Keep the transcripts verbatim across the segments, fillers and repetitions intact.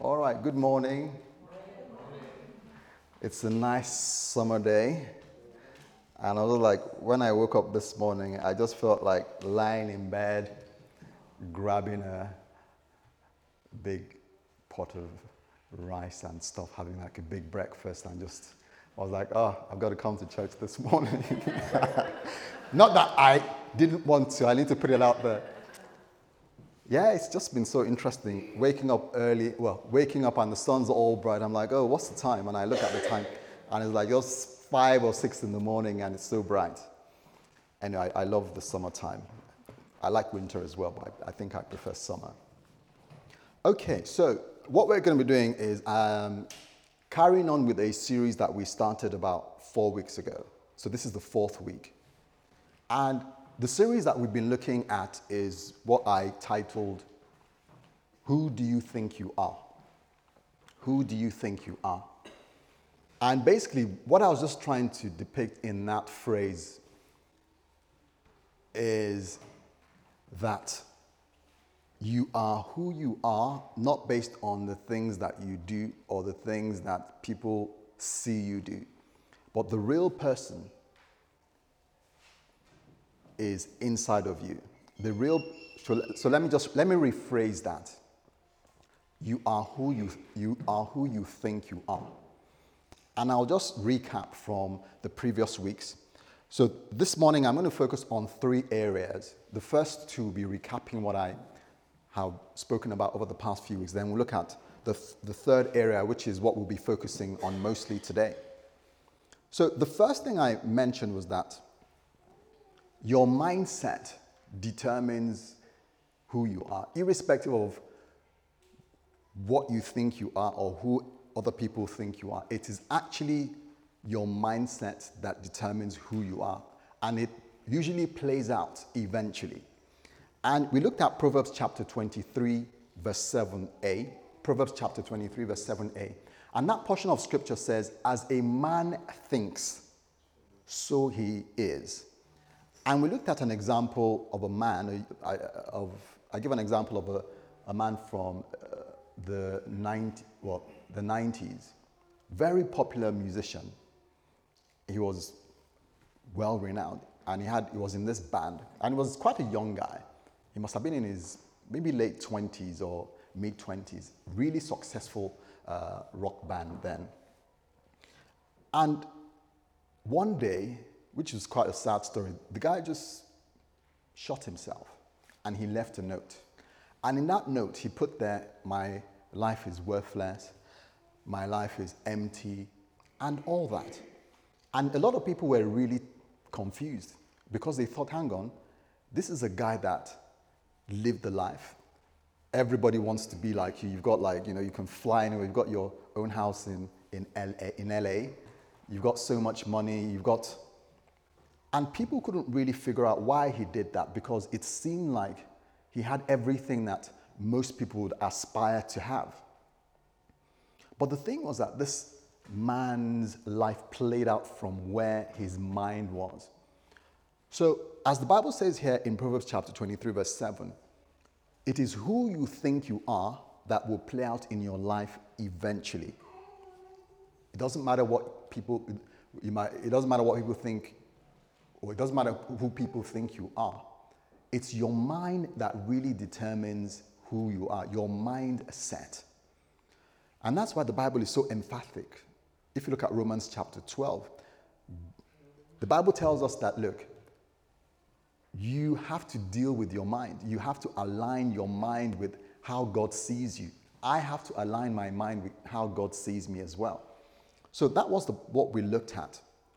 All right, good morning. It's a nice summer day. And I was like, when I woke up this morning, I just felt like lying in bed, grabbing a big pot of rice and stuff, having like a big breakfast, and just, I was like, oh, I've got to come to church this morning. Not that I didn't want to, I need to put it out there. Yeah, it's just been so interesting. Waking up early, well, waking up and the sun's all bright. I'm like, oh, what's the time? And I look at the time and it's like just five or six in the morning and it's so bright. Anyway, I, I love the summertime. I like winter as well, but I, I think I prefer summer. Okay, so what we're going to be doing is um, carrying on with a series that we started about four weeks ago. So this is the fourth week. And the series that we've been looking at is what I titled, Who Do You Think You Are? Who do you think you are? And basically, what I was just trying to depict in that phrase is that you are who you are, not based on the things that you do or the things that people see you do, but the real person is inside of you. The real, so, so let me just, let me rephrase that. You are who you, you are who you think you are. And I'll just recap from the previous weeks. So this morning I'm going to focus on three areas. The first two will be recapping what I have spoken about over the past few weeks. Then we'll look at the, the third area, which is what we'll be focusing on mostly today. So the first thing I mentioned was that your mindset determines who you are, irrespective of what you think you are or who other people think you are. It is actually your mindset that determines who you are, and it usually plays out eventually. And we looked at Proverbs chapter twenty-three, verse seven a. Proverbs chapter twenty-three, verse seven a. And that portion of scripture says, as a man thinks, so he is. And we looked at an example of a man, I, of, I give an example of a, a man from uh, the, ninety, well, the nineties, very popular musician. He was well renowned, and he, had, he was in this band, and he was quite a young guy. He must have been in his maybe late twenties or mid twenties, really successful uh, rock band then. And one day, which is quite a sad story, the guy just shot himself and he left a note. And in that note, he put there, my life is worthless, my life is empty, and all that. And a lot of people were really confused because they thought, hang on, this is a guy that lived the life. Everybody wants to be like you. You've got like, you know, you can fly anywhere. You've got your own house in, in, L A, in L A. You've got so much money. You've got... And people couldn't really figure out why he did that, because it seemed like he had everything that most people would aspire to have. But the thing was that this man's life played out from where his mind was. So, as the Bible says here in Proverbs chapter twenty-three, verse seven, it is who you think you are that will play out in your life eventually. It doesn't matter what people, you might, it doesn't matter what people think, or it doesn't matter who people think you are. It's your mind that really determines who you are, your mindset. And that's why the Bible is so emphatic. If you look at Romans chapter twelve, the Bible tells us that, look, you have to deal with your mind. You have to align your mind with how God sees you. I have to align my mind with how God sees me as well. So that was the, what we looked at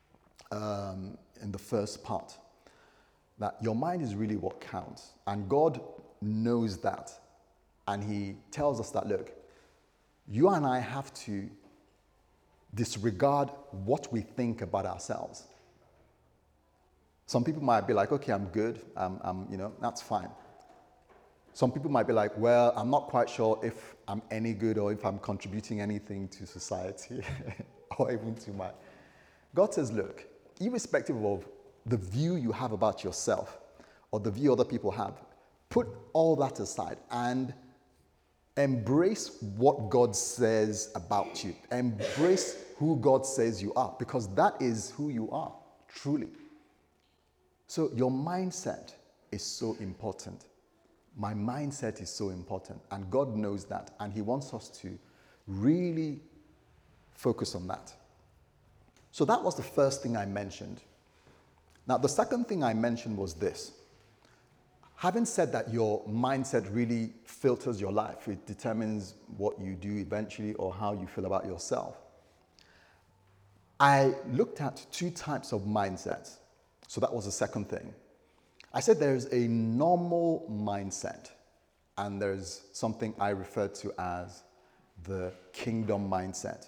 um, in the first part. That your mind is really what counts. And God knows that. And he tells us that, look, you and I have to disregard what we think about ourselves. Some people might be like, okay, I'm good, I'm, I'm, you know, that's fine. Some people might be like, well, I'm not quite sure if I'm any good or if I'm contributing anything to society or even to my... God says, look, irrespective of the view you have about yourself or the view other people have, put all that aside and Embrace what God says about you. Embrace who God says you are, because that is who you are, truly. So your mindset is so important. My mindset is so important, and God knows that, and He wants us to really focus on that. So that was the first thing I mentioned. Now, the second thing I mentioned was this. Having said that your mindset really filters your life, it determines what you do eventually or how you feel about yourself, I looked at two types of mindsets. So that was the second thing. I said there's a normal mindset, and there's something I refer to as the kingdom mindset.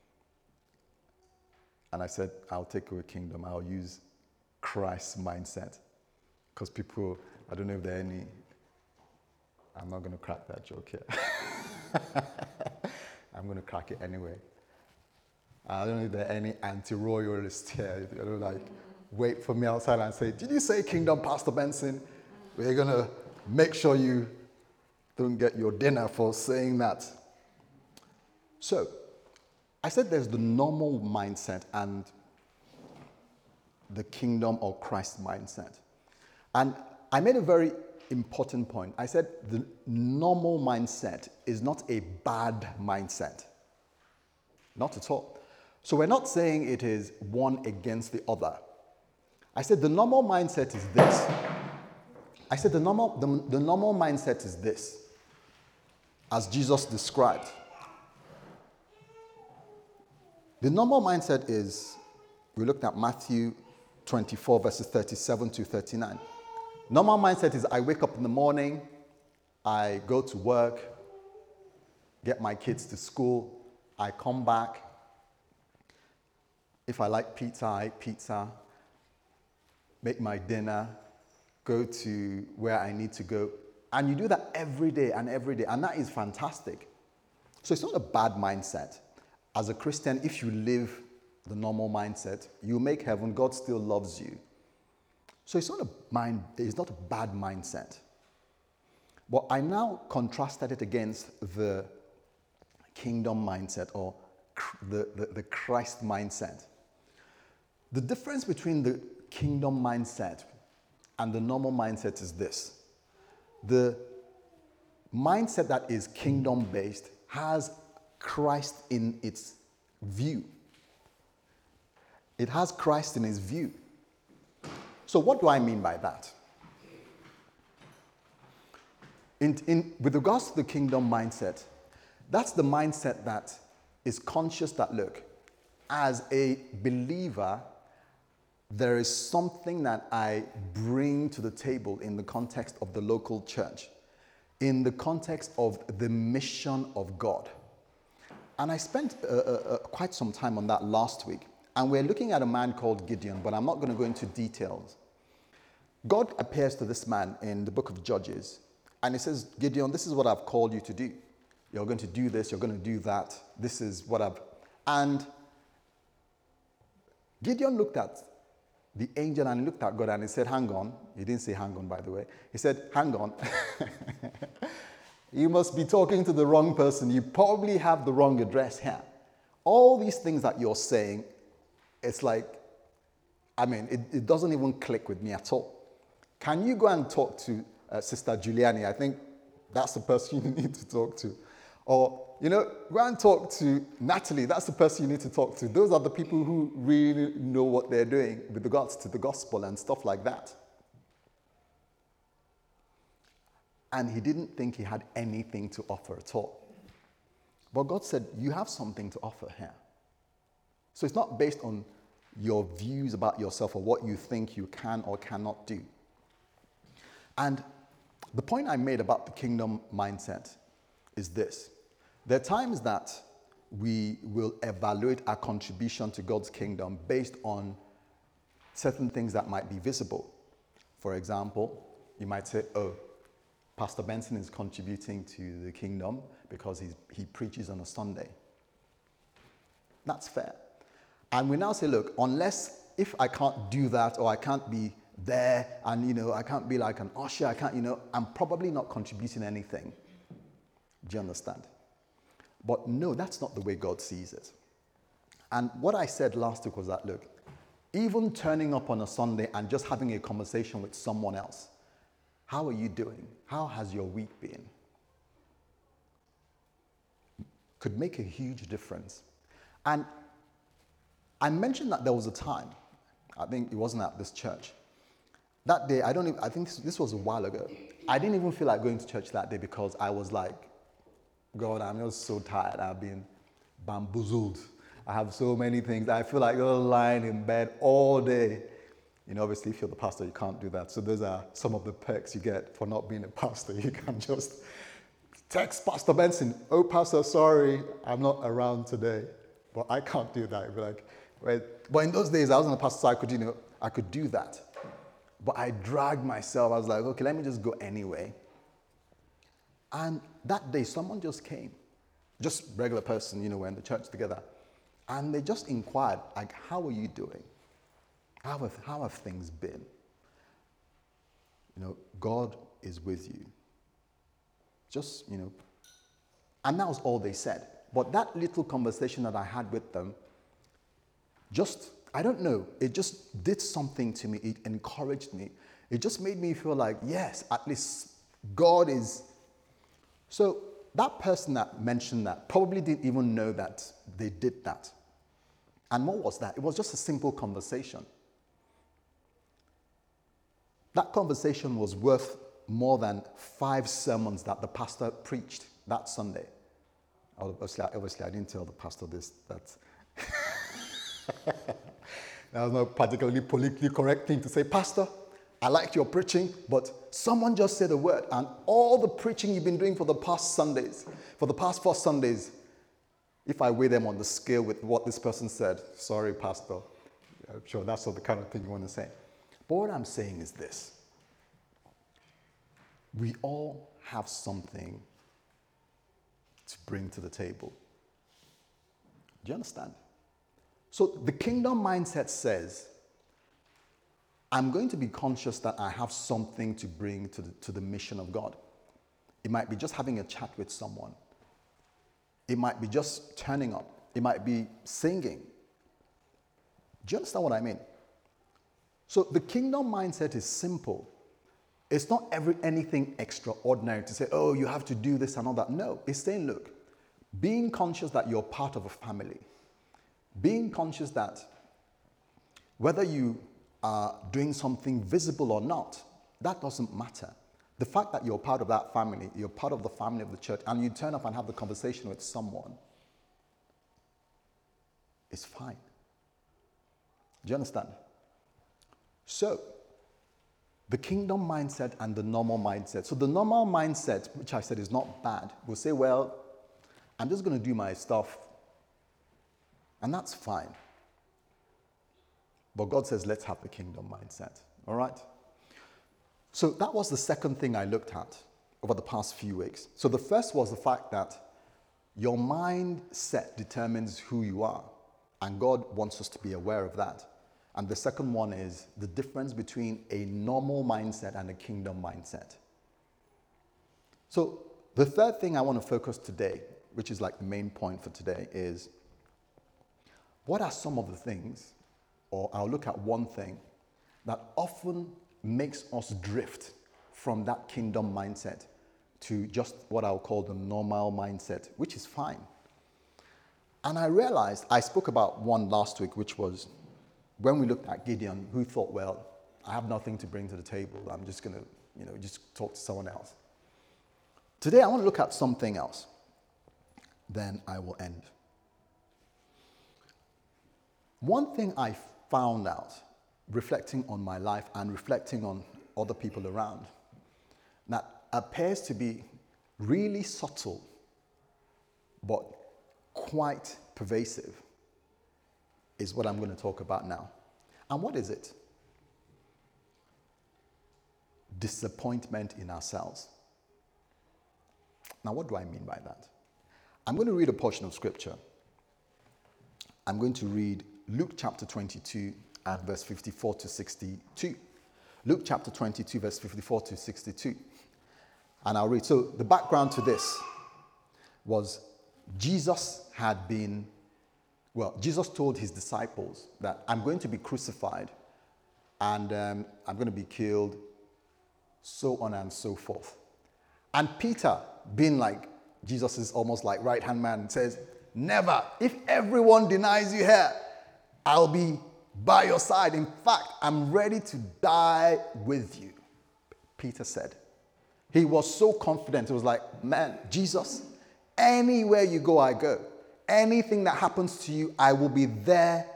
And I said, I'll take away kingdom, I'll use Christ's mindset. Because people, I don't know if there are any, I'm not going to crack that joke here. I'm going to crack it anyway. I don't know if there are any anti-royalists here. I don't like, wait for me outside and say, did you say kingdom, Pastor Benson? We're going to make sure you don't get your dinner for saying that. So, I said there's the normal mindset and the kingdom or Christ mindset. And I made a very important point. I said the normal mindset is not a bad mindset. Not at all. So we're not saying it is one against the other. I said the normal mindset is this. I said the normal, the, the normal mindset is this, as Jesus described. The normal mindset is, we looked at Matthew twenty-four, verses thirty-seven to thirty-nine. Normal mindset is I wake up in the morning, I go to work, get my kids to school, I come back. If I like pizza, I eat pizza, make my dinner, go to where I need to go. And you do that every day and every day, and that is fantastic. So it's not a bad mindset. As a Christian, if you live the normal mindset, you make heaven, God still loves you. So it's not a mind, it's not a bad mindset. But I now contrasted it against the kingdom mindset or the, the, the Christ mindset. The difference between the kingdom mindset and the normal mindset is this. The mindset that is kingdom-based has Christ in its view. It has Christ in its view. So what do I mean by that? In, in, with regards to the kingdom mindset, that's the mindset that is conscious that, look, as a believer, there is something that I bring to the table in the context of the local church, in the context of the mission of God. And I spent uh, uh, quite some time on that last week. And we're looking at a man called Gideon, but I'm not going to go into details. God appears to this man in the book of Judges, and he says, Gideon, this is what I've called you to do. You're going to do this, you're going to do that. This is what I've... And Gideon looked at the angel and looked at God and he said, hang on. He didn't say hang on, by the way. He said, hang on. You must be talking to the wrong person. You probably have the wrong address here. All these things that you're saying, it's like, I mean, it, it doesn't even click with me at all. Can you go and talk to uh, Sister Giuliani? I think that's the person you need to talk to. Or, you know, go and talk to Natalie. That's the person you need to talk to. Those are the people who really know what they're doing with regards to the gospel and stuff like that. And he didn't think he had anything to offer at all. But God said, you have something to offer here. So it's not based on your views about yourself or what you think you can or cannot do. And the point I made about the kingdom mindset is this. There are times that we will evaluate our contribution to God's kingdom based on certain things that might be visible. For example, you might say, oh, Pastor Benson is contributing to the kingdom because he's, he preaches on a Sunday. That's fair. And we now say, look, unless, if I can't do that or I can't be there and, you know, I can't be like an usher, I can't, you know, I'm probably not contributing anything. Do you understand? But no, that's not the way God sees it. And what I said last week was that, look, even turning up on a Sunday and just having a conversation with someone else, how are you doing? How has your week been? Could make a huge difference. And I mentioned that there was a time, I think it wasn't at this church. That day, I don't even, I think this was a while ago. I didn't even feel like going to church that day because I was like, God, I'm just so tired. I've been bamboozled. I have so many things. I feel like you're lying in bed all day. You know, obviously, if you're the pastor, you can't do that. So those are some of the perks you get for not being a pastor. You can just text Pastor Benson, oh, Pastor, sorry, I'm not around today. But I can't do that. It'd be like, well, but in those days, I wasn't a pastor, so I could, you know, I could do that. But I dragged myself. I was like, okay, let me just go anyway. And that day, someone just came. Just regular person, you know, we're in the church together. And they just inquired, like, how are you doing? How have, how have things been? You know, God is with you. Just, you know, and that was all they said. But that little conversation that I had with them, just, I don't know, it just did something to me. It encouraged me. It just made me feel like, yes, at least God is. So that person that mentioned that probably didn't even know that they did that. And what was that? It was just a simple conversation. That conversation was worth more than five sermons that the pastor preached that Sunday. Obviously, obviously I didn't tell the pastor this. That, that was not particularly politically correct thing to say. Pastor, I liked your preaching, but someone just said a word, and all the preaching you've been doing for the past Sundays, for the past four Sundays, if I weigh them on the scale with what this person said, sorry, Pastor, I'm sure that's not the kind of thing you want to say. But what I'm saying is this. We all have something to bring to the table. Do you understand? So the kingdom mindset says, I'm going to be conscious that I have something to bring to the, to the mission of God. It might be just having a chat with someone. It might be just turning up. It might be singing. Do you understand what I mean? So the kingdom mindset is simple. It's not every anything extraordinary to say, oh, you have to do this and all that. No, it's saying, look, being conscious that you're part of a family, being conscious that whether you are doing something visible or not, that doesn't matter. The fact that you're part of that family, you're part of the family of the church, and you turn up and have the conversation with someone, is fine. Do you understand? So, the kingdom mindset and the normal mindset. So the normal mindset, which I said is not bad, will say, well, I'm just going to do my stuff, and that's fine. But God says, let's have the kingdom mindset, all right? So that was the second thing I looked at over the past few weeks. So the first was the fact that your mindset determines who you are, and God wants us to be aware of that. And the second one is the difference between a normal mindset and a kingdom mindset. So the third thing I want to focus today, which is like the main point for today, is what are some of the things, or I'll look at one thing, that often makes us drift from that kingdom mindset to just what I'll call the normal mindset, which is fine. And I realized, I spoke about one last week, which was when we looked at Gideon, who thought, well, I have nothing to bring to the table. I'm just going to, you know, just talk to someone else. Today, I want to look at something else. Then I will end. One thing I found out, reflecting on my life and reflecting on other people around, that appears to be really subtle, but quite pervasive, is what I'm going to talk about now. And what is it? Disappointment in ourselves. Now, what do I mean by that? I'm going to read a portion of scripture. I'm going to read Luke chapter twenty-two and verse fifty-four to sixty-two. Luke chapter twenty-two, verse fifty-four to sixty-two. And I'll read. So the background to this was Jesus had been, well, Jesus told his disciples that I'm going to be crucified and um, I'm going to be killed, so on and so forth. And Peter, being like Jesus is almost like right-hand man, says, never. If everyone denies you here, I'll be by your side. In fact, I'm ready to die with you, Peter said. He was so confident. It was like, man, Jesus, anywhere you go, I go. Anything that happens to you, I will be there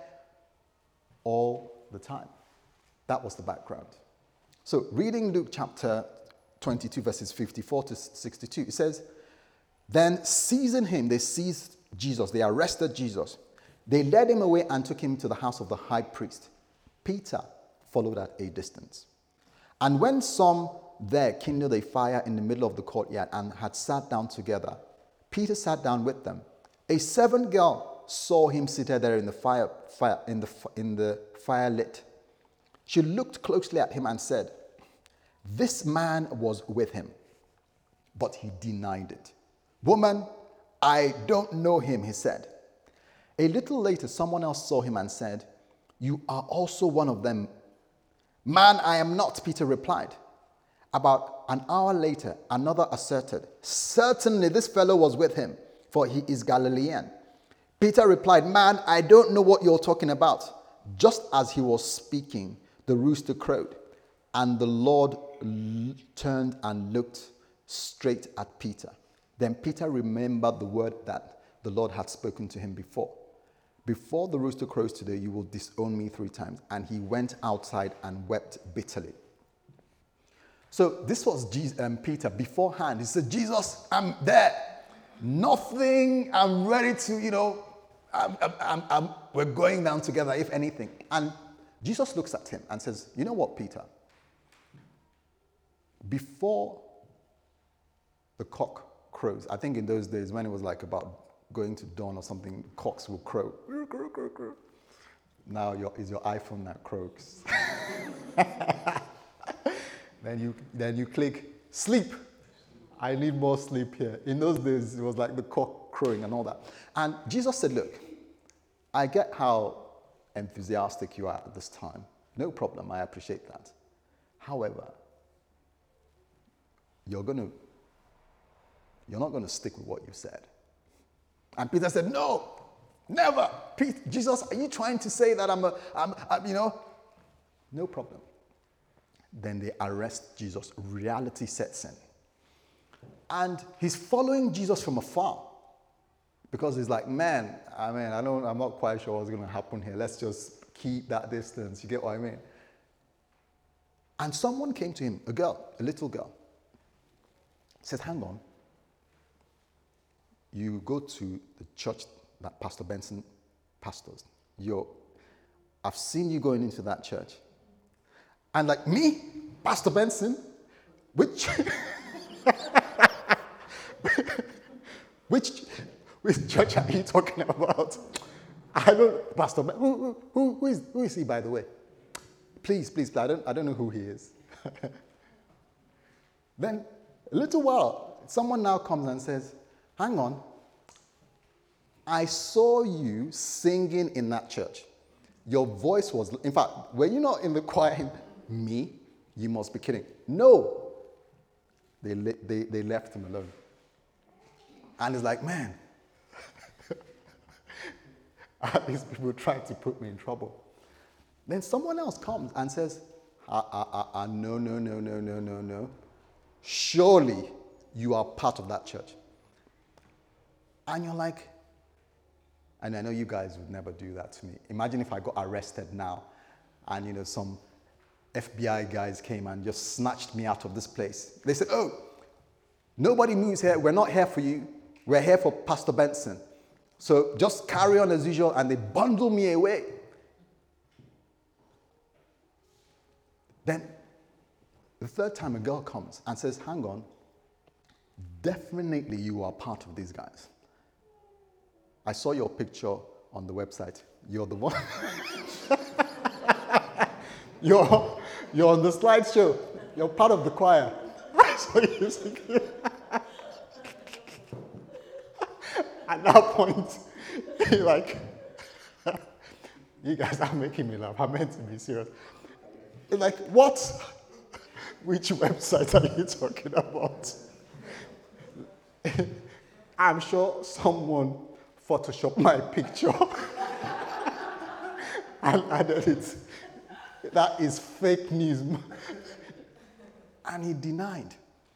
all the time. That was the background. So reading Luke chapter twenty-two, verses fifty-four to sixty-two, it says, then seizing him, they seized Jesus. They arrested Jesus. They led him away and took him to the house of the high priest. Peter followed at a distance. And when some there kindled a fire in the middle of the courtyard and had sat down together, Peter sat down with them. A servant girl saw him seated there in the fire, fire in the in the fire lit. She looked closely at him and said, "This man was with him." But he denied it. "Woman, I don't know him," he said. A little later, someone else saw him and said, "You are also one of them." "Man, I am not," Peter replied. About an hour later, another asserted, "Certainly this fellow was with him, for he is Galilean." Peter replied, "Man, I don't know what you're talking about." Just as he was speaking, the rooster crowed, and the Lord l- turned and looked straight at Peter. Then Peter remembered the word that the Lord had spoken to him before. "Before the rooster crows today, you will disown me three times." And he went outside and wept bitterly. So this was Jesus, um, Peter beforehand. He said, "Jesus, I'm there. Nothing. I'm ready to, you know, I'm, I'm, I'm, I'm, we're going down together, if anything." And Jesus looks at him and says, "You know what, Peter? Before the cock crows," I think in those days when it was like about going to dawn or something, cocks will crow. Now your, is your iPhone that croaks. Then you then you click sleep. I need more sleep here. In those days, it was like the cock crowing and all that. And Jesus said, "Look, I get how enthusiastic you are at this time. No problem, I appreciate that. However, you're gonna you're not gonna stick with what you said." And Peter said, "No, never. Pete, Jesus, are you trying to say that I'm a, I'm, I'm, you know?" "No problem." Then they arrest Jesus. Reality sets in. And he's following Jesus from afar. Because he's like, man, I mean, I don't, I'm not quite sure what's going to happen here. Let's just keep that distance. You get what I mean? And someone came to him, a girl, a little girl. Said, "Hang on. You go to the church that Pastor Benson pastors. You're, I've seen you going into that church." And like, "Me? Pastor Benson? Which, which, which church are you talking about?" "I don't, Pastor Ben, who, who, who, is, who is he, by the way? Please, please, I don't, I don't know who he is." Then, a little while, someone now comes and says, "Hang on. I saw you singing in that church. Your voice was, in fact, were you not in the choir?" "Me? You must be kidding." "No." They, they, they left him alone. And he's like, man, these people tried to put me in trouble. Then someone else comes and says, ah, ah, ah, ah, no, no, no, no, no, no, no. Surely you are part of that church. And you're like, and I know you guys would never do that to me. Imagine if I got arrested now and, you know, some F B I guys came and just snatched me out of this place. They said, "Oh, nobody moves here. We're not here for you. We're here for Pastor Benson. So just carry on as usual." And they bundle me away. Then the third time a girl comes and says, "Hang on. Definitely you are part of these guys. I saw your picture on the website. You're the one. you're, you're on the slideshow. You're part of the choir." So you At that point, like, you guys are making me laugh. I meant to be serious. It's like, what? Which website are you talking about? I'm sure someone photoshopped my picture and added it. That is fake news. And he denied.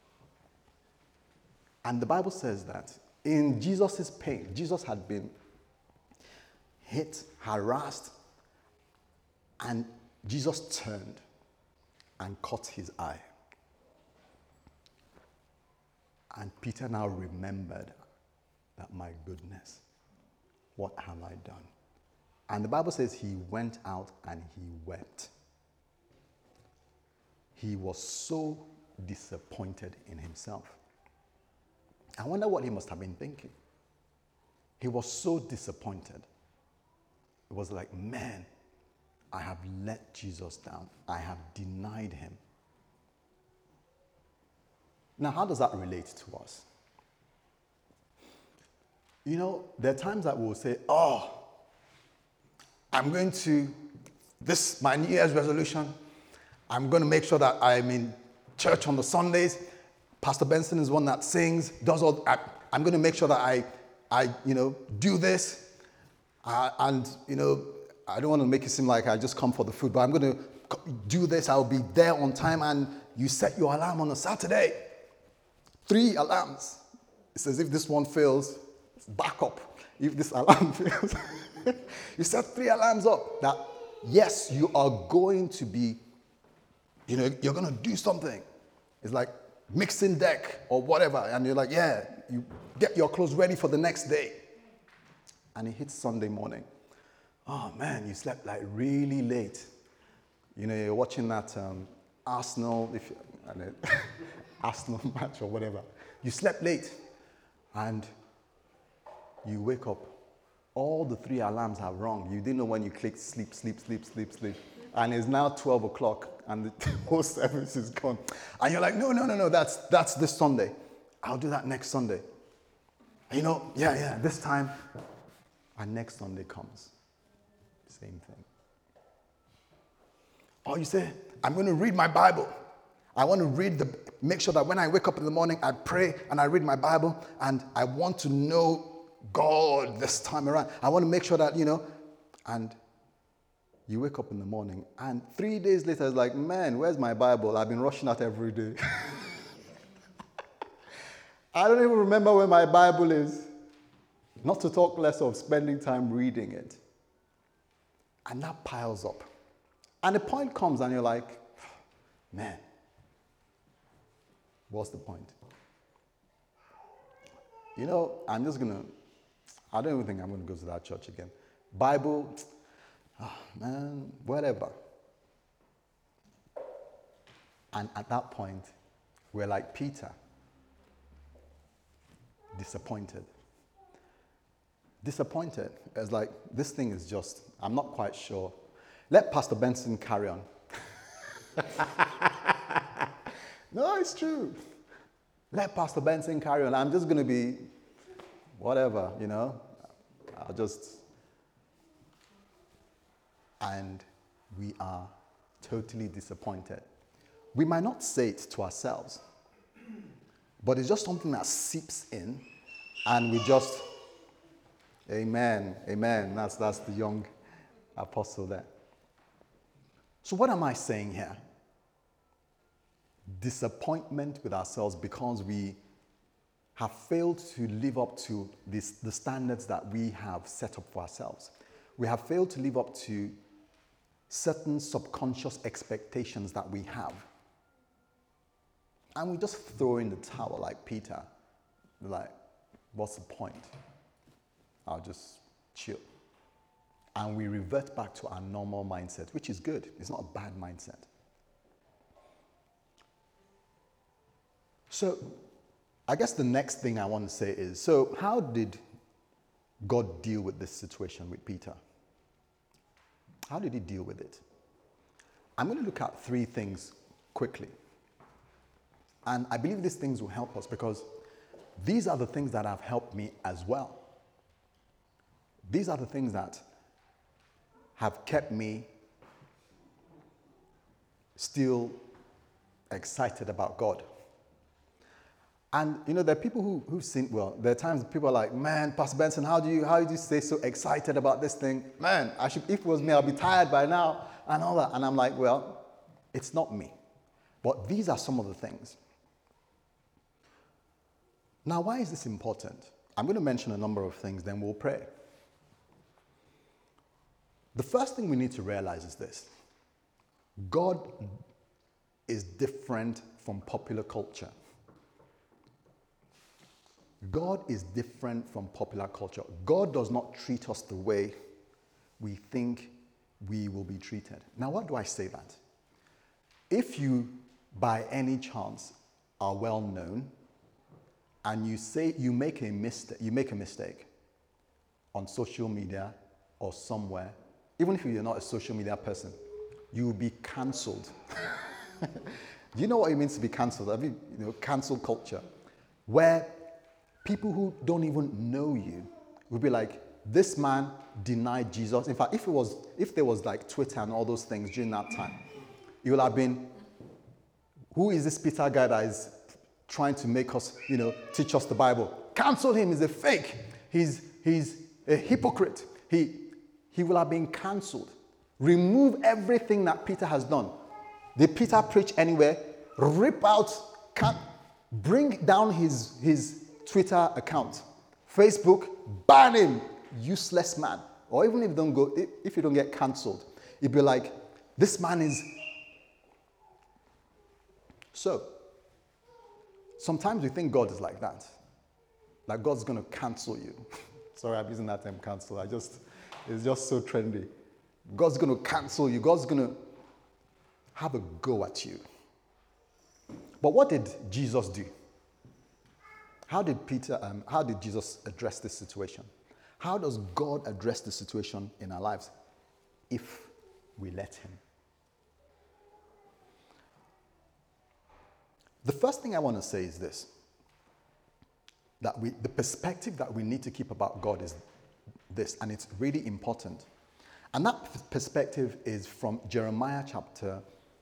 And the Bible says that in Jesus' pain, Jesus had been hit, harassed, and Jesus turned and caught his eye. And Peter now remembered that, my goodness, what have I done? And the Bible says he went out and he wept. He was so disappointed in himself. I wonder what he must have been thinking. He was so disappointed. It was like, man, I have let Jesus down. I have denied him. Now, how does that relate to us? You know, there are times that we'll say, oh, I'm going to, this, my New Year's resolution, I'm going to make sure that I'm in church on the Sundays. Pastor Benson is one that sings, does all, I, I'm going to make sure that I, I, you know, do this. Uh, and, you know, I don't want to make it seem like I just come for the food, but I'm going to do this. I'll be there on time. And you set your alarm on a Saturday. Three alarms. It's as if this one fails, back up. If this alarm fails, you set three alarms up. That, yes, you are going to be, you know, you're going to do something. It's like mixing deck or whatever. And you're like, yeah, you get your clothes ready for the next day. And it hits Sunday morning. Oh, man, you slept like really late. You know, you're watching that um, Arsenal, if you, I don't know, Arsenal match or whatever. You slept late and you wake up. All the three alarms are wrong. You didn't know when you clicked sleep, sleep, sleep, sleep, sleep. And it's now twelve o'clock and the whole service is gone. And you're like, no, no, no, no, that's, that's this Sunday. I'll do that next Sunday. And you know, yeah, yeah, this time. And next Sunday comes. Same thing. Or you say, I'm going to read my Bible. I want to read the, make sure that when I wake up in the morning, I pray and I read my Bible and I want to know God this time around. I want to make sure that, you know, and you wake up in the morning and three days later, it's like, man, where's my Bible? I've been rushing out every day. I don't even remember where my Bible is. Not to talk less of spending time reading it. And that piles up. And the point comes and you're like, man, what's the point? You know, I'm just going to, I don't even think I'm going to go to that church again. Bible, oh, man, whatever. And at that point, we're like Peter, disappointed. Disappointed. It's like, this thing is just, I'm not quite sure. Let Pastor Benson carry on. No, it's true. Let Pastor Benson carry on. I'm just going to be whatever, you know. I'll just... And we are totally disappointed. We might not say it to ourselves, but it's just something that seeps in, and we just... Amen, amen. That's, that's the young apostle there. So what am I saying here? Disappointment with ourselves because we have failed to live up to this, the standards that we have set up for ourselves. We have failed to live up to certain subconscious expectations that we have. And we just throw in the towel like Peter. Like, what's the point? I'll just chill. And we revert back to our normal mindset, which is good. It's not a bad mindset. So, I guess the next thing I want to say is, so how did God deal with this situation with Peter? How did he deal with it? I'm going to look at three things quickly. And I believe these things will help us because these are the things that have helped me as well. These are the things that have kept me still excited about God. And you know, there are people who, who've seen, well, there are times people are like, man, Pastor Benson, how do you how do you stay so excited about this thing? Man, I should, if it was me, I'll be tired by now, and all that. And I'm like, well, it's not me. But these are some of the things. Now, why is this important? I'm going to mention a number of things, then we'll pray. The first thing we need to realize is this: God is different from popular culture. God is different from popular culture. God does not treat us the way we think we will be treated. Now, why do I say that? If you, by any chance, are well known, and you say you make a mistake, you make a mistake on social media or somewhere, even if you're not a social media person, you will be cancelled. Do you know what it means to be cancelled? I mean, you know, cancel culture, where people who don't even know you will be like, this man denied Jesus. In fact, if it was, if there was like Twitter and all those things during that time, it would have been, who is this Peter guy that is trying to make us, you know, teach us the Bible? Cancel him, he's a fake. He's, he's a hypocrite. He, he will have been cancelled. Remove everything that Peter has done. Did Peter preach anywhere? Rip out, can, bring down his, his Twitter account, Facebook, ban him, useless man. Or even if you don't go, if you don't get cancelled, it'd be like, this man is. So, sometimes we think God is like that. Like God's going to cancel you. Sorry, I'm using that term, cancel. I just, it's just so trendy. God's going to cancel you. God's going to have a go at you. But what did Jesus do? How did Peter, um, how did Jesus address this situation? How does God address the situation in our lives if we let him? The first thing I want to say is this, that we, the perspective that we need to keep about God is this, and it's really important. And that perspective is from Jeremiah chapter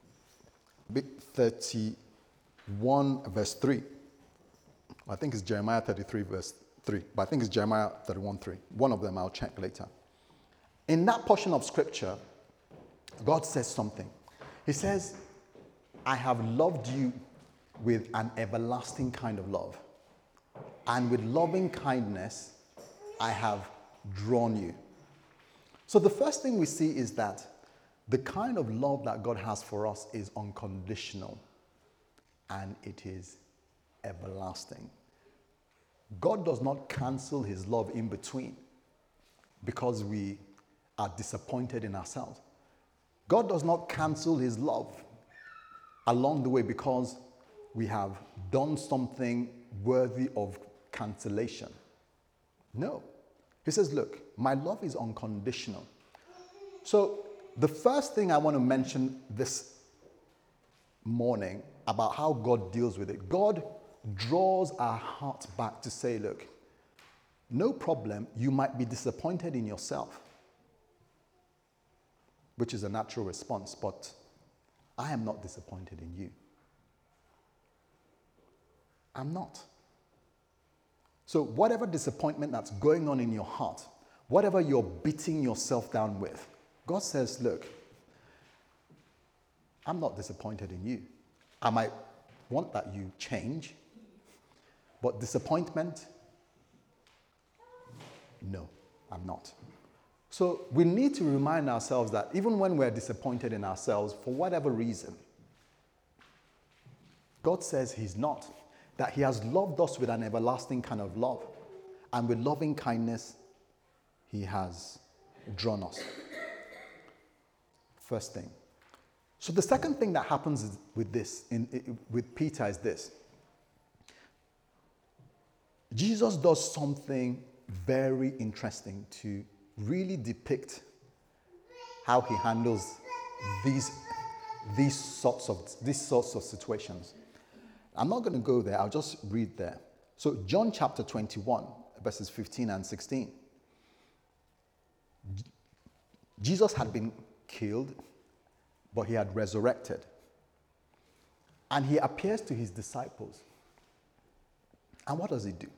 thirty-one, verse three. I think it's Jeremiah thirty-three, verse three, but I think it's Jeremiah thirty-one, three. One of them I'll check later. In that portion of scripture, God says something. He says, I have loved you with an everlasting kind of love, and with loving kindness I have drawn you. So the first thing we see is that the kind of love that God has for us is unconditional, and it is everlasting. God does not cancel his love in between because we are disappointed in ourselves. God does not cancel his love along the way because we have done something worthy of cancellation. No. He says, look, my love is unconditional. So the first thing I want to mention this morning about how God deals with it, God draws our heart back to say, look, no problem, you might be disappointed in yourself, which is a natural response, but I am not disappointed in you. I'm not. So whatever disappointment that's going on in your heart, whatever you're beating yourself down with, God says, look, I'm not disappointed in you. I might want that you change, but disappointment, no, I'm not. So we need to remind ourselves that even when we're disappointed in ourselves, for whatever reason, God says he's not. That he has loved us with an everlasting kind of love. And with loving kindness, he has drawn us. First thing. So the second thing that happens is with this, in, in, with Peter, is this. Jesus does something very interesting to really depict how he handles these, these sorts of these sorts of situations. I'm not going to go there. I'll just read there. So John chapter twenty-one, verses fifteen and sixteen. Jesus had been killed, but he had resurrected. And he appears to his disciples. And what does he do?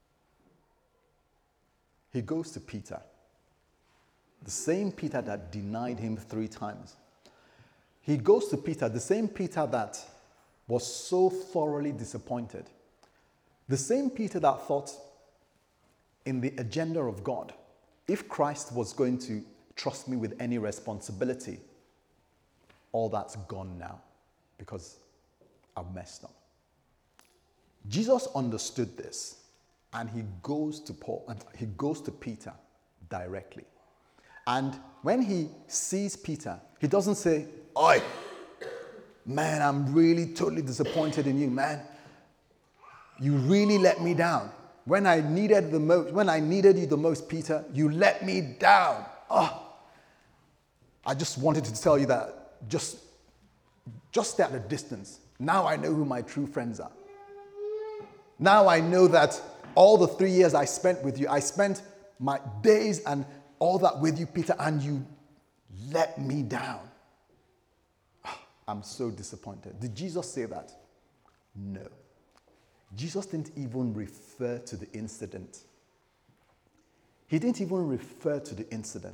He goes to Peter, the same Peter that denied him three times. He goes to Peter, the same Peter that was so thoroughly disappointed. The same Peter that thought in the agenda of God, if Christ was going to trust me with any responsibility, all that's gone now because I've messed up. Jesus understood this, and he goes to Paul, and he goes to Peter directly. And when he sees Peter, he doesn't say, "Oi, man, I'm really totally disappointed in you, man. You really let me down. When I needed the most, when I needed you the most, Peter, you let me down. Oh, I just wanted to tell you that just, just at a distance. Now I know who my true friends are. Now I know that all the three years I spent with you, I spent my days and all that with you, Peter, and you let me down. Oh, I'm so disappointed." Did Jesus say that? No. Jesus didn't even refer to the incident. He didn't even refer to the incident.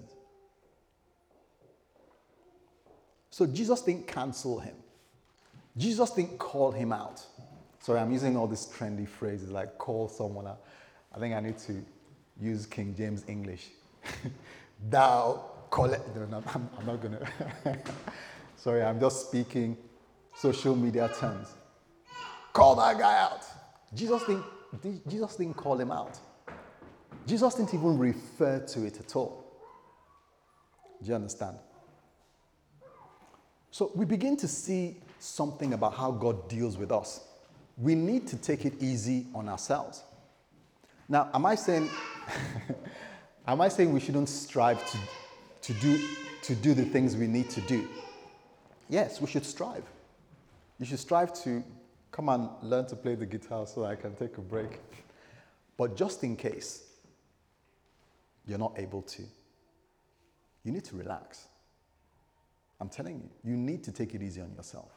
So Jesus didn't cancel him. Jesus didn't call him out. Sorry, I'm using all these trendy phrases like call someone out. I think I need to use King James English. Thou call it. No, no, I'm, I'm not going to. Sorry, I'm just speaking social media terms. Call that guy out. Jesus didn't, Jesus didn't call him out. Jesus didn't even refer to it at all. Do you understand? So we begin to see something about how God deals with us. We need to take it easy on ourselves. Now, am I saying, am I saying we shouldn't strive to, to, do, to do the things we need to do? Yes, we should strive. You should strive to come and learn to play the guitar so I can take a break. But just in case you're not able to, you need to relax. I'm telling you, you need to take it easy on yourself.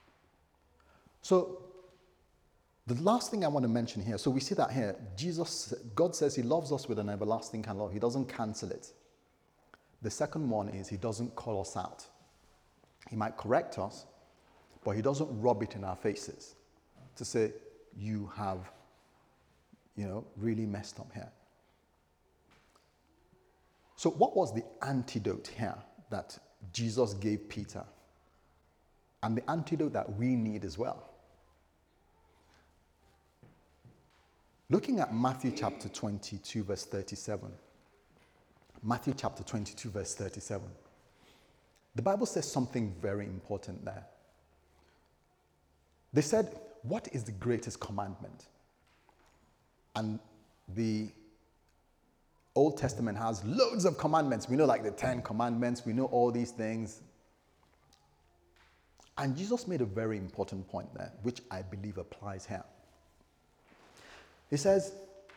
So, the last thing I want to mention here, so we see that here, Jesus, God says he loves us with an everlasting kind of love. He doesn't cancel it. The second one is he doesn't call us out. He might correct us, but he doesn't rub it in our faces to say, you have, you know, really messed up here. So what was the antidote here that Jesus gave Peter? And the antidote that we need as well. Looking at Matthew chapter twenty-two, verse thirty-seven. Matthew chapter twenty-two, verse thirty-seven. The Bible says something very important there. They said, what is the greatest commandment? And the Old Testament has loads of commandments. We know like the Ten Commandments. We know all these things. And Jesus made a very important point there, which I believe applies here. He says,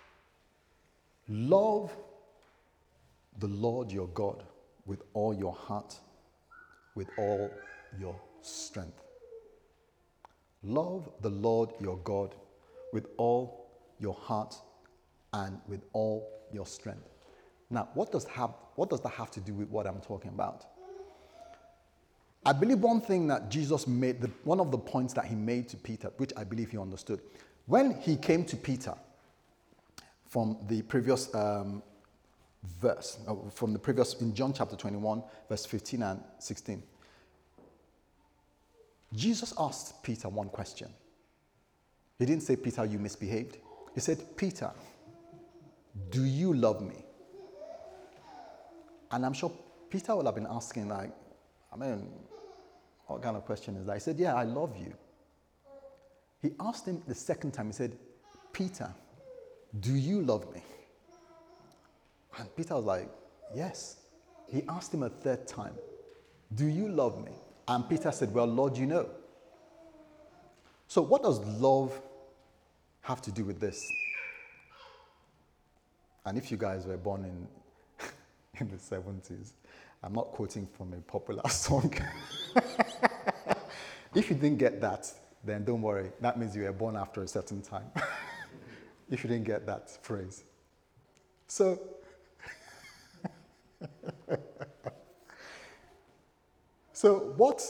love the Lord your God with all your heart, with all your strength. Love the Lord your God with all your heart and with all your strength. Now, what does have, what does that have to do with what I'm talking about? I believe one thing that Jesus made, the, one of the points that he made to Peter, which I believe he understood, when he came to Peter from the previous um, verse, uh, from the previous, in John chapter twenty-one, verse fifteen and sixteen, Jesus asked Peter one question. He didn't say, Peter, you misbehaved. He said, Peter, do you love me? And I'm sure Peter would have been asking, like, I mean, what kind of question is that? He said, yeah, I love you. He asked him the second time, he said, Peter, do you love me? And Peter was like, yes. He asked him a third time, do you love me? And Peter said, well, Lord, you know. So what does love have to do with this? And if you guys were born in in the seventies. I'm not quoting from a popular song. If you didn't get that, then don't worry. That means you were born after a certain time. If you didn't get that phrase. So, so what,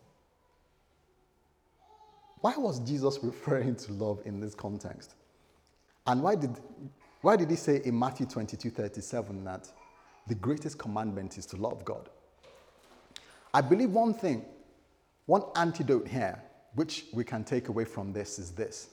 why was Jesus referring to love in this context? And why did, why did he say in Matthew twenty-two thirty-seven that the greatest commandment is to love God? I believe one thing, one antidote here, which we can take away from this is this.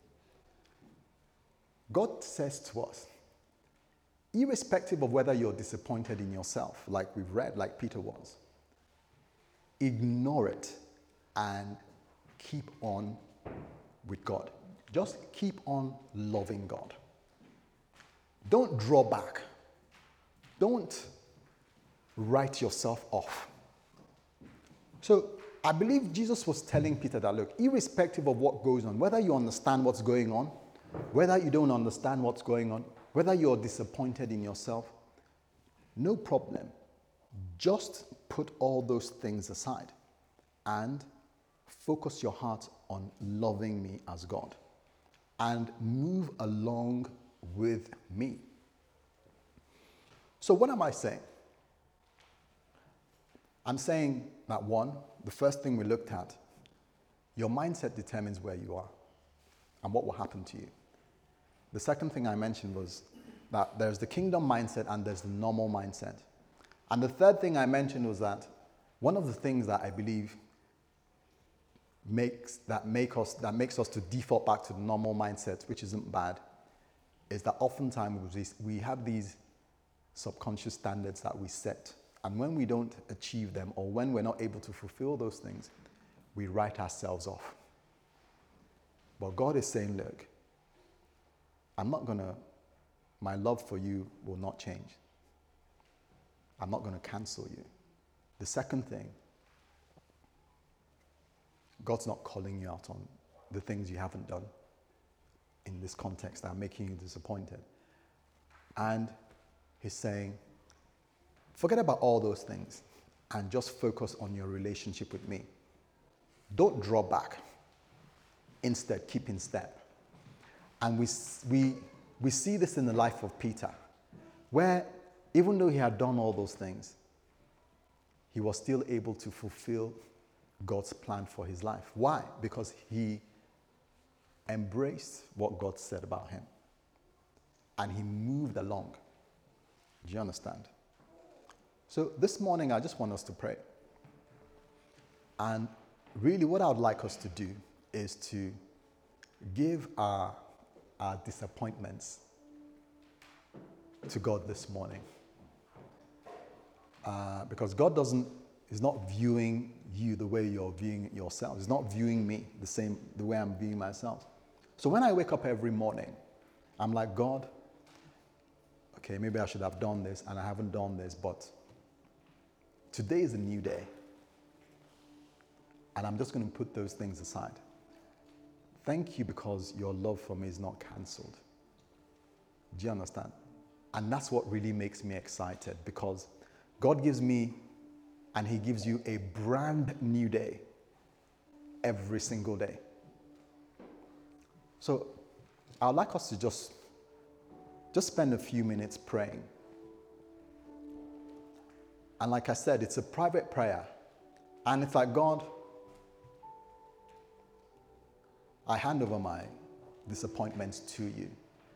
God says to us, irrespective of whether you're disappointed in yourself, like we've read, like Peter was, ignore it and keep on with God. Just keep on loving God. Don't draw back. Don't write yourself off. So I believe Jesus was telling Peter that, look, irrespective of what goes on, whether you understand what's going on, whether you don't understand what's going on, whether you're disappointed in yourself, no problem. Just put all those things aside and focus your heart on loving me as God and move along with me. So what am I saying? I'm saying that one, the first thing we looked at, your mindset determines where you are and what will happen to you. The second thing I mentioned was that there's the kingdom mindset and there's the normal mindset. And the third thing I mentioned was that one of the things that I believe makes that make us that makes us to default back to the normal mindset, which isn't bad, is that oftentimes we, we have these subconscious standards that we set. And when we don't achieve them or when we're not able to fulfill those things, we write ourselves off. But God is saying, look, I'm not going to, my love for you will not change. I'm not going to cancel you. The second thing, God's not calling you out on the things you haven't done in this context that are making you disappointed. And he's saying, forget about all those things and just focus on your relationship with me. Don't draw back. Instead, keep in step. And we, we, we see this in the life of Peter, where even though he had done all those things, he was still able to fulfill God's plan for his life. Why? Because he embraced what God said about him. And he moved along. Do you understand? So this morning, I just want us to pray. And really what I would like us to do is to give our, our disappointments to God this morning. Uh, because God doesn't, is not viewing you the way you're viewing yourself. He's not viewing me the same, the way I'm viewing myself. So when I wake up every morning, I'm like, God, okay, maybe I should have done this and I haven't done this, but today is a new day. And I'm just going to put those things aside. Thank you because your love for me is not cancelled. Do you understand? And that's what really makes me excited, because God gives me and he gives you a brand new day every single day. So I'd like us to just, just spend a few minutes praying. And like I said, it's a private prayer. And it's like, God, I hand over my disappointments to you.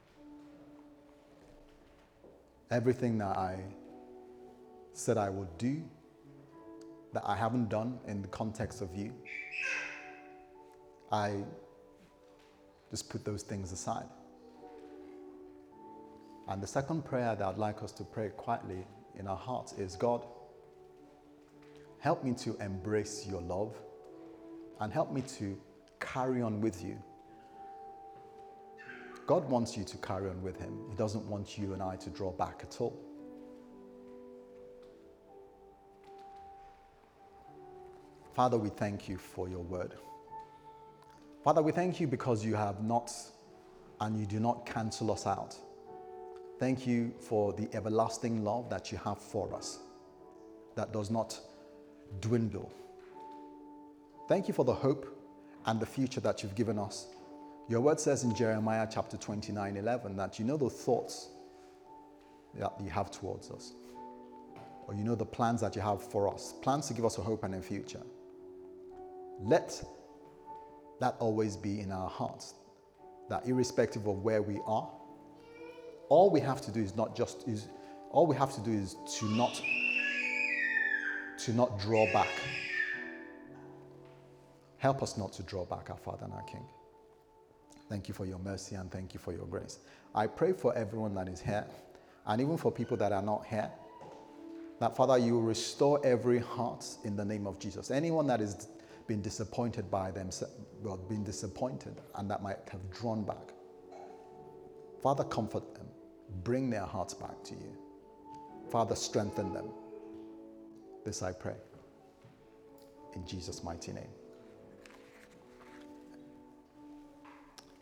Everything that I said I would do, that I haven't done in the context of you, I just put those things aside. And the second prayer that I'd like us to pray quietly in our hearts is, God, help me to embrace your love and help me to carry on with you. God wants you to carry on with him. He doesn't want you and I to draw back at all. Father, we thank you for your word. Father, we thank you because you have not and you do not cancel us out. Thank you for the everlasting love that you have for us, that does not dwindle. Thank you for the hope and the future that you've given us. Your word says in Jeremiah chapter twenty-nine, eleven that you know the thoughts that you have towards us, or you know the plans that you have for us, plans to give us a hope and a future. Let that always be in our hearts, that irrespective of where we are, all we have to do is not just is all we have to do is to not to not draw back. Help us not to draw back, our Father and our King. Thank you for your mercy and thank you for your grace. I pray for everyone that is here, and even for people that are not here, that Father, you will restore every heart in the name of Jesus. Anyone that has been disappointed by themselves, well, been disappointed and that might have drawn back, Father, comfort them. Bring their hearts back to you. Father, strengthen them. This I pray. In Jesus' mighty name.